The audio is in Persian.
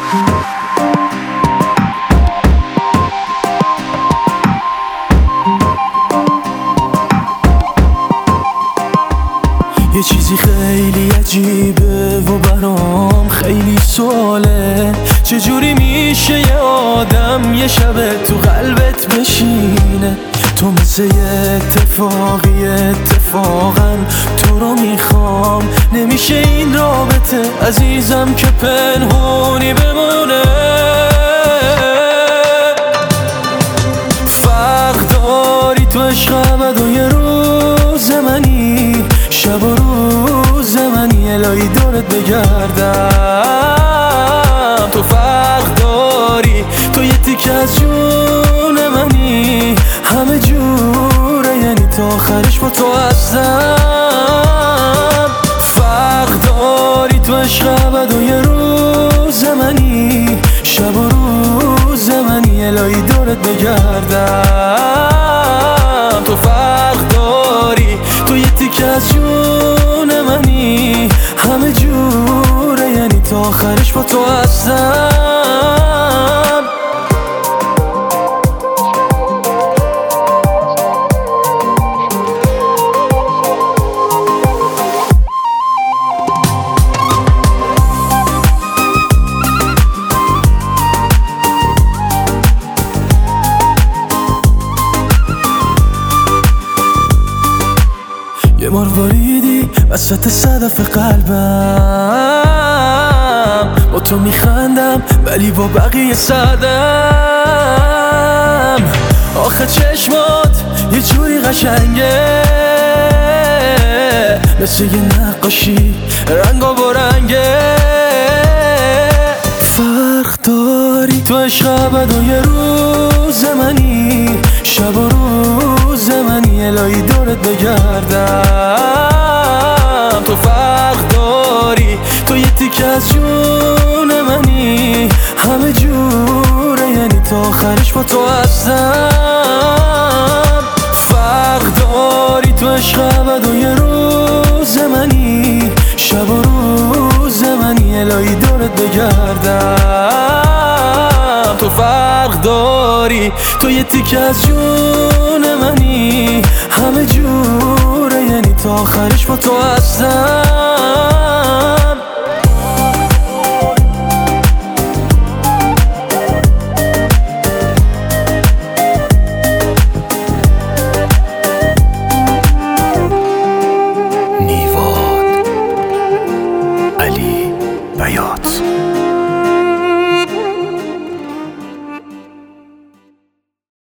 یه چیزی خیلی عجیبه و برام خیلی سواله، چجوری میشه یه آدم یه شب تو قلبت بشینه؟ تو مثل یه اتفاقی، اتفاقا تو رو میخوام، نمیشه این رابطه عزیزم که پنهونی بمونه. فرق داری تو عشق ابد و یه روز منی، شب و روز منی، الهی دورت بگردم. تو فرق داری، تو یه تیکه از جون منی، همه جوره یعنی تا آخرش با تو هستم. فرق داری تو عشق ابد و یه روز منی، شب و روز منی، الهی دورت بگردم. تو فرق داری، تو یه تیکه از جون منی، همه جوره یعنی تا آخرش با تو هستم. یه مارواریدی وسط صدف قلبم، با تو میخندم ولی با بقیه سردم. آخه چشمات یه جوری قشنگه، مثل یه نقاشی رنگا با رنگه. فرق داری تو عشق ابد و یه روز منی، شب و روز منی، الهی دورت بگردم. تو فرق داری، تو یه تیکه از جون منی، همه جوره یعنی تا آخرش با تو هستم. فرق داری تو عشق ابد و یه روز منی، شب و روز منی، الهی دورت بگردم. تو فرق داری، تو یه تیکه از جون منی، همه جوره یعنی تا آخرش با تو هستم.